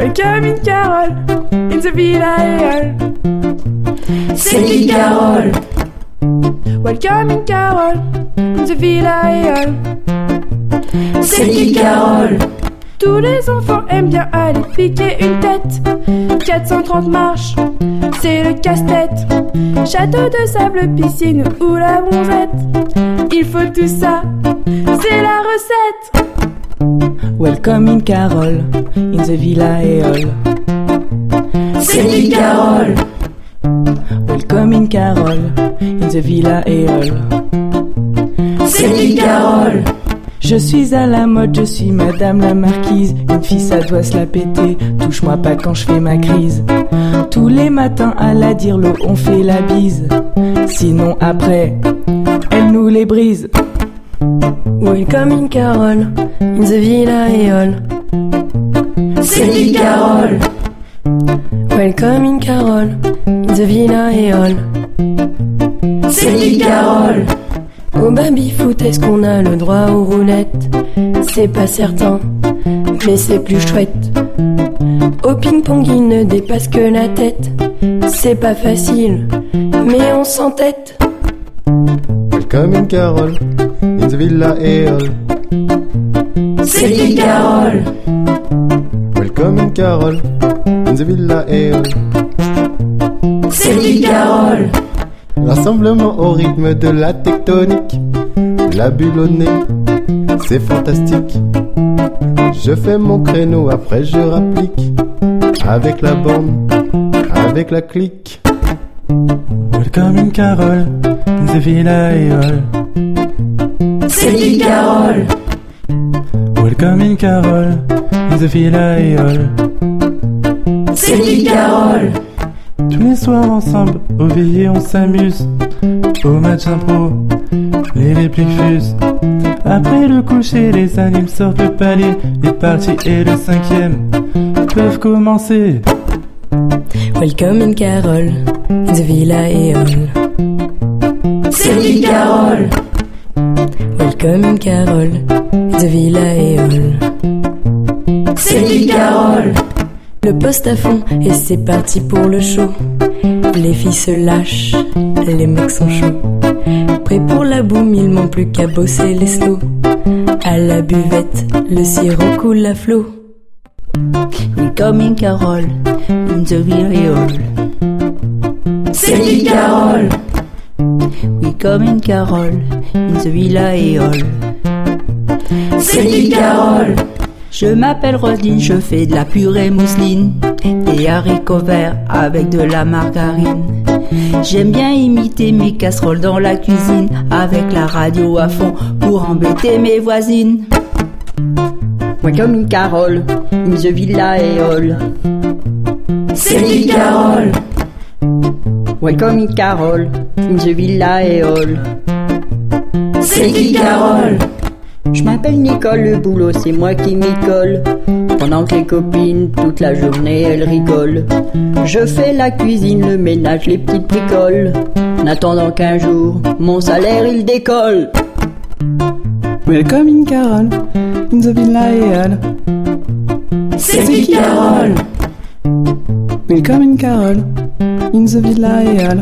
Welcome in Carole, in the Villa Éole. C'est qui Carole? Welcome in Carole, in the Villa Éole. C'est qui Carole? Tous les enfants aiment bien aller piquer une tête. 430 marches, c'est le casse-tête. Château de sable, piscine ou la bronzette. Il faut tout ça, c'est la recette. Welcome in Carole, in the Villa Éole. C'est qui Carole? Welcome in Carole, in the Villa Éole. C'est qui Carole? Je suis à la mode, je suis madame la marquise. Une fille ça doit se la péter, touche-moi pas quand je fais ma crise. Tous les matins à la Dirlo on fait la bise. Sinon après, elle nous les brise. Welcome in Carole, in the Villa Éole. C'est qui Carole? Welcome in Carole, in the Villa Éole. C'est qui Carole? Au baby-foot, est-ce qu'on a le droit aux roulettes? C'est pas certain, mais c'est plus chouette. Au ping-pong, il ne dépasse que la tête. C'est pas facile, mais on s'entête. Welcome in Carole, in the Villa Éole. C'est qui Carole? Welcome in Carole, in the Villa Éole. C'est qui Carole? Rassemblement au rythme de la tectonique. La bulle au nez, c'est fantastique. Je fais mon créneau, après je rapplique. Avec la bande, avec la clique. Welcome in Carole, in the Villa Éole. C'est qui Carole? Welcome in Carole, in the Villa Éole. C'est qui Carole? Tous les soirs ensemble, au veillées on s'amuse. Au match impro, les répliques fusent. Après le coucher, les animes sortent le palier. Les parties et le cinquième peuvent commencer. Welcome in Carole, in the Villa Éole. C'est qui Carole? Welcome in Carole, in the Villa Éole. C'est qui Carole? Le poste à fond et c'est parti pour le show. Les filles se lâchent, les mecs sont chauds. Prêts pour la boum, il manque plus qu'à bosser les slows. À la buvette, le sirop coule à flot. Welcome in Carole, in the Villa Éole. C'est qui Carole? Welcome in Carole, in the Villa Éole. C'est qui Carole? Je m'appelle Roselyne, je fais de la purée mousseline, des haricots verts avec de la margarine. J'aime bien imiter mes casseroles dans la cuisine, avec la radio à fond pour embêter mes voisines. Welcome in Carole, in the Villa Éole. C'est qui Carole? Welcome in Carole, in the Villa Éole. C'est qui Carole? Je m'appelle Nicole, le boulot c'est moi qui m'y colle. Pendant que les copines, toute la journée elles rigolent. Je fais la cuisine, le ménage, les petites bricoles. En attendant qu'un jour, mon salaire il décolle. Welcome in Carole, in the Villa Éole. C'est qui Carole? Welcome in Carole, in the Villa Éole.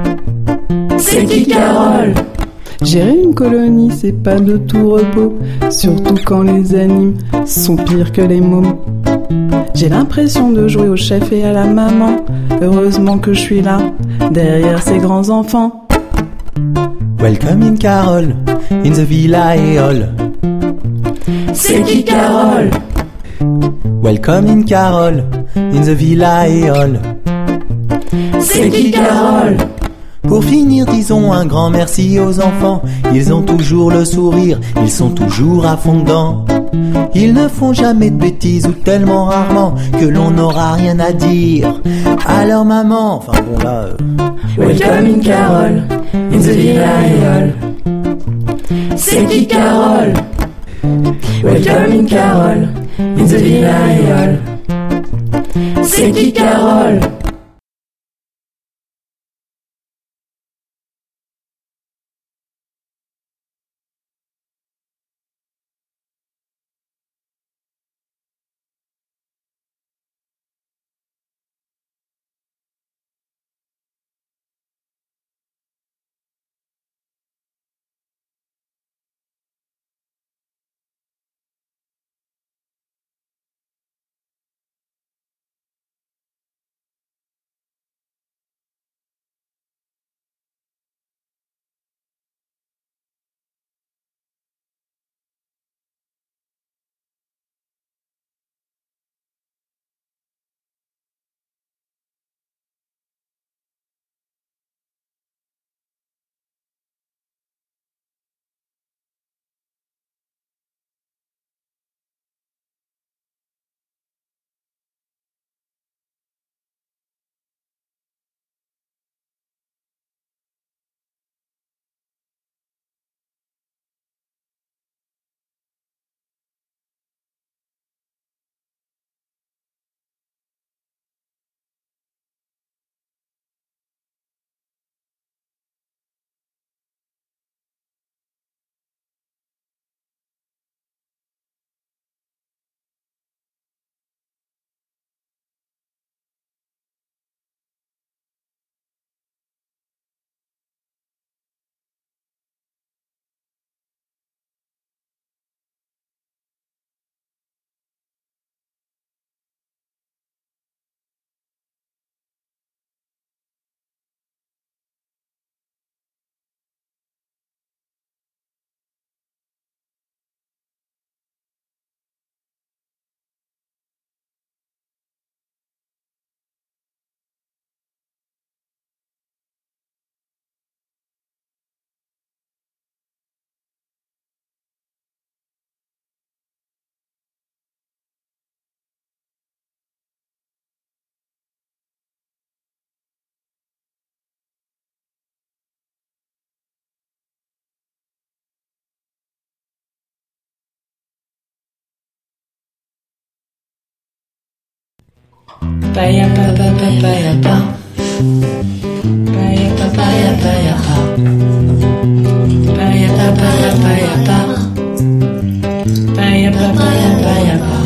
C'est qui Carole? Gérer une colonie, c'est pas de tout repos, surtout quand les animes sont pires que les mômes. J'ai l'impression de jouer au chef et à la maman. Heureusement que je suis là, derrière ces grands enfants. Welcome in Carole, in the Villa Éole. C'est qui Carole? Welcome in Carole, in the Villa Éole. C'est qui Carole? Pour finir, disons un grand merci aux enfants. Ils ont toujours le sourire, ils sont toujours à fond dedans. Ils ne font jamais de bêtises ou tellement rarement que l'on n'aura rien à dire à leur maman. Enfin bon là... Welcome in Carole, in the Villa Éole. C'est qui Carole? Welcome in Carole, in the Villa Éole. C'est qui Carole? Paya papa paya pa. Paya paya paya pa. Paya papa paya pa. Paya papa paya pa.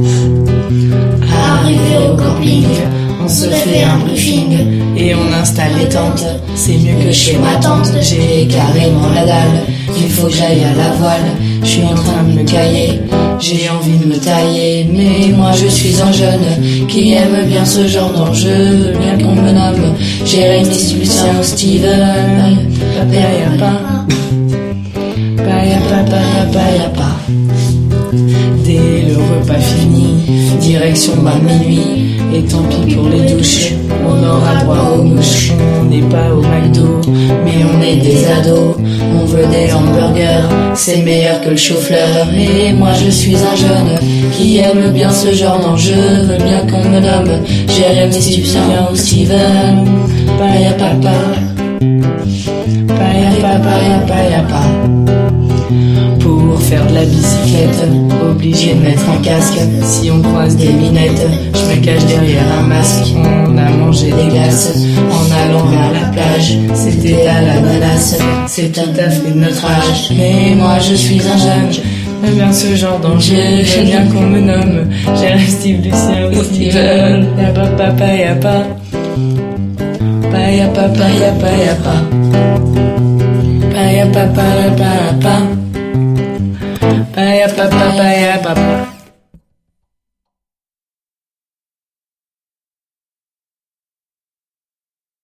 Arrivé au camping, on se fait un briefing et on installe les tentes. C'est mieux que chez ma tante, j'ai carrément la dalle. Il faut que j'aille à la voile, je suis en train de me cailler. J'ai envie de me tailler, mais moi je suis un jeune qui aime bien ce genre d'enjeu. Bien qu'on me nomme Jérémy, Lucien ou Steven. Paya pa, paya pa, paya paya pa. Dès le repas fini, direction bas minuit. Et tant pis pour les douches, on aura droit aux mouches. On n'est pas au McDo, mais on est des ados. On veut des hamburgers, c'est meilleur que le chou-fleur. Et moi je suis un jeune qui aime bien ce genre d'enjeu. Veux bien qu'on me nomme Jérémy, Lucien ou Steven. Paya papa, paya papa, paya pa. Pour faire de la bicyclette, obligé de mettre un casque. Si on croise des minettes, je me cache derrière un masque. On a mangé des glaces en allant vers la plage. C'était à l'ananas, c'est tout à fait notre âge. Mais moi je suis un jeune, j'aime bien ce genre d'enjeu. J'aime bien qu'on me nomme Jérémy, Steve, Lucien ou Steven. Paya papa paya pa. Paya papa paya pa. Paya papa paya pa. Paya papa paya papa.